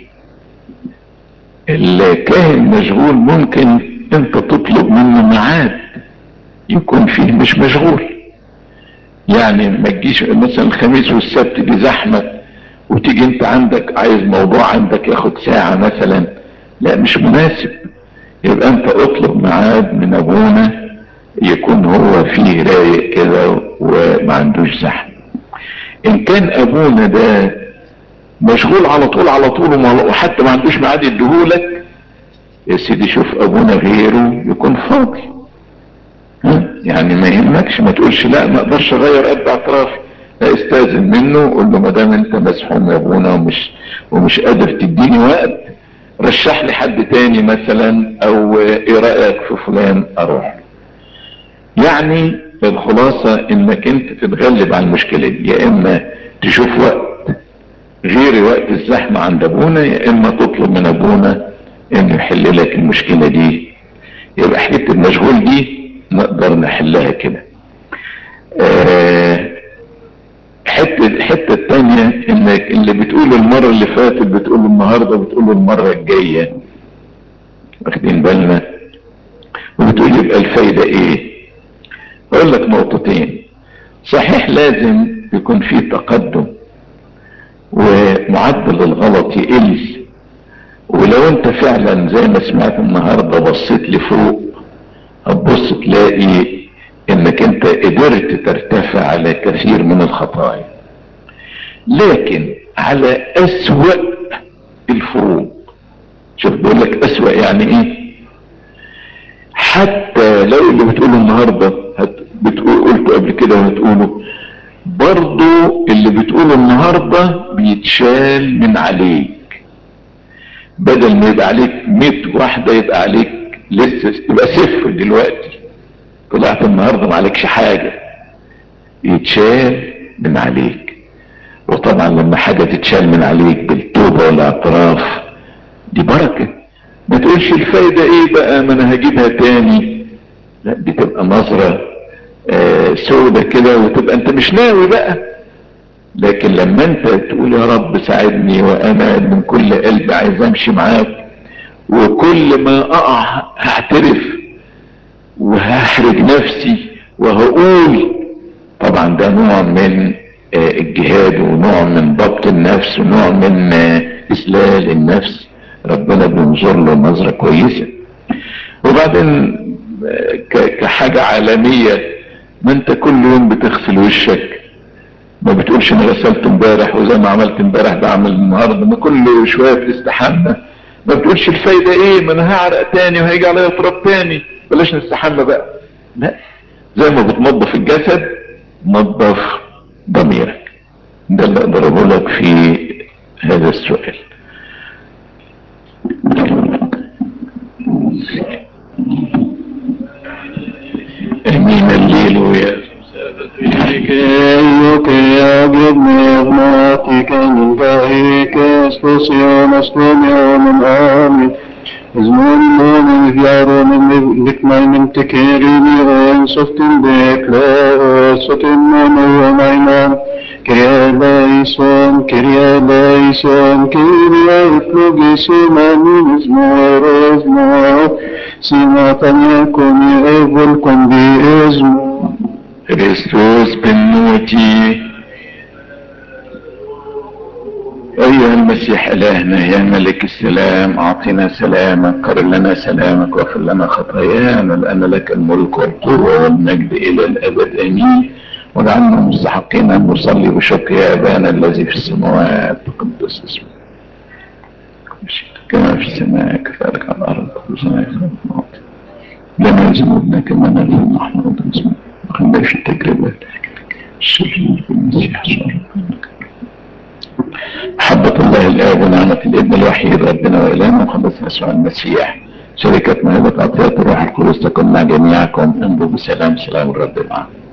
الكاهن مشغول، ممكن انت تطلب منه ميعاد يكون فيه مش مشغول. يعني ما تجيش مثلا الخميس والسبت دي زحمة وتيجي انت عندك عايز موضوع عندك ياخد ساعة مثلا، لا مش مناسب. يبقى انت اطلب ميعاد من ابونا يكون هو فيه رايق كده وما عندوش زحمة. ان كان ابونا ده مشغول على طول على طول وحتى ما عندوش ميعاد يديهولك، يا سيدي شوف ابونا غيره يكون فاضي. يعني ما يهمكش، ما تقولش لا ما اقدرش اغير اب اعترافي، لا استاذن منه قول له ما دام انت مسحوم يا ابونا ومش قادر تديني وقت، رشح لي حد تاني مثلا، او ايه رايك في فلان اروح. يعني الخلاصة انك انت تتغلب على المشكلة دي، يا اما تشوف وقت غير وقت الزحمة عند ابونا، يا اما تطلب من ابونا انه يحل لك المشكلة دي. يبقى حكاية المشغول دي نقدر نحلها كده. حتة التانية انك اللي بتقوله المرة اللي فاتت بتقوله النهاردة بتقوله المرة الجاية، واخدين بالنا؟ وبتقول يبقى الفايدة ايه؟ اقول لك نقطتين. صحيح لازم يكون في تقدم ومعدل الغلط يقل، ولو انت فعلا زي ما سمعت النهاردة بصيت لفوق هتبص تلاقي انك انت قدرت ترتفع على كثير من الخطايا، لكن على اسوأ الفروق. شوف بيقول لك اسوأ يعني ايه؟ حتى لو اللي بتقوله النهاردة قلته قبل كده وهتقوله برضو، اللي بتقوله النهاردة بيتشال من عليك. بدل ما يبقى عليك 100 واحدة يبقى عليك لسه يبقى صفر دلوقتي. طلعت النهاردة ما عليكش حاجة، يتشال من عليك. وطبعا لما حاجة تتشال من عليك بالتوبة والاعتراف دي بركة. ما تقولش الفايدة ايه بقى ما انا هجيبها تاني، لا دي تبقى نظرة سودة كده وتبقى انت مش ناوي بقى. لكن لما انت تقول يا رب ساعدني وانا من كل قلبي عايز امشي معاك، وكل ما اقع هعترف وهحرج نفسي وهقول، طبعا ده نوع من الجهاد ونوع من ضبط النفس ونوع من اذلال النفس، ربنا بينظر له نظرة كويسة. وبعدين كحاجة عالمية، ما انت كل يوم بتغسل وشك، ما بتقولش انا غسلت امبارح وزي ما عملت امبارح بعمل النهارده، ما كل شويه بتستحمى. ما بتقولش الفايده ايه ما انا هعرق تاني وهيجي عليا تراب تاني، بلاش نستحمى بقى. لا، زي ما بتنظف الجسد نظف ضميرك. ده اللي اقدر اقوله لك في هذا السؤال. امين الليل ويا que agradecemos من ذلك البهيك استوصيون استوميون آمين Zmorgon vjaron likmainen tekerini og soften bekle og sotin mononaina. Kyrie eleison, Kyrie eleison, Kyrie eplogesimanis moresmo. Sinatanya koni evol kondiesmo. Christus بالنوتي. أيها المسيح إلهنا يا ملك السلام، أعطنا سلامك، قرر لنا سلامك، واغفر لنا خطايانا، لأن لك الملك والقوة والمجد إلى الأبد آمين. واجعلنا مستحقين أن نصلي بشكر يا أبانا الذي في السماوات، تقدس اسمك كما في السماء كذلك على الأرض. خبزنا لنا ذنوبنا كما نغفر نحن ذنوبنا، وخلنا في التجربة الشرير بالمسيح صار. محبة الله الآب ونعمة الابن الوحيد ربنا وإلهنا وخلصنا يسوع المسيح، شركة موهبة عطية الروح القدس تكون مع جميعكم. امضوا بسلام، سلام الرب معكم.